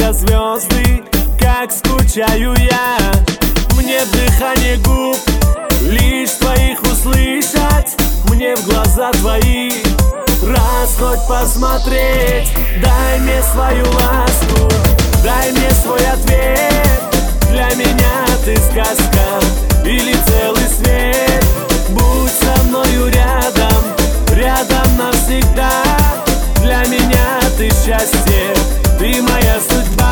за звезды, как скучаю я. Мне в дыхание губ лишь твоих услышать, мне в глаза твои раз хоть посмотреть. Дай мне свою ласку, дай мне свой ответ. Для меня ты сказка или целый свет. Будь со мною рядом, рядом навсегда. Для меня ты счастье, ты моя судьба.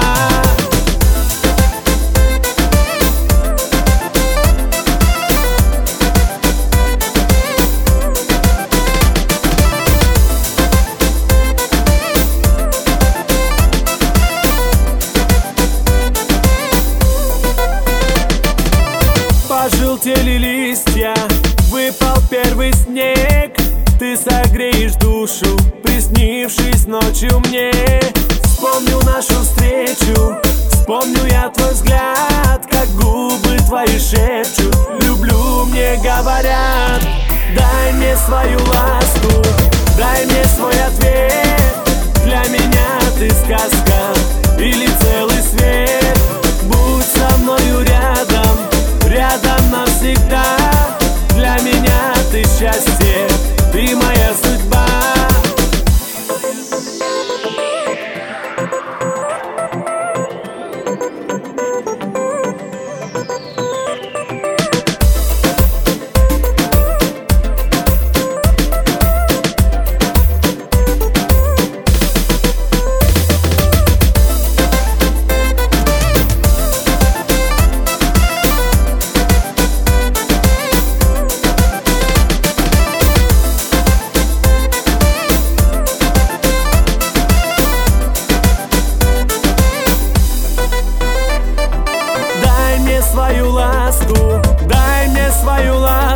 Пожелтели листья, выпал первый снег. Ты согреешь душу, приснившись ночью мне. Вспомню нашу встречу, вспомню я твой взгляд, как губы твои шепчут люблю, мне говорят. Дай мне свою ласку, дай мне свой ответ. Для меня ты сказка или целый свет. Будь со мною рядом, рядом навсегда. Для меня ты счастье, ты моя судьба. Свою ласку, дай мне свою ласку.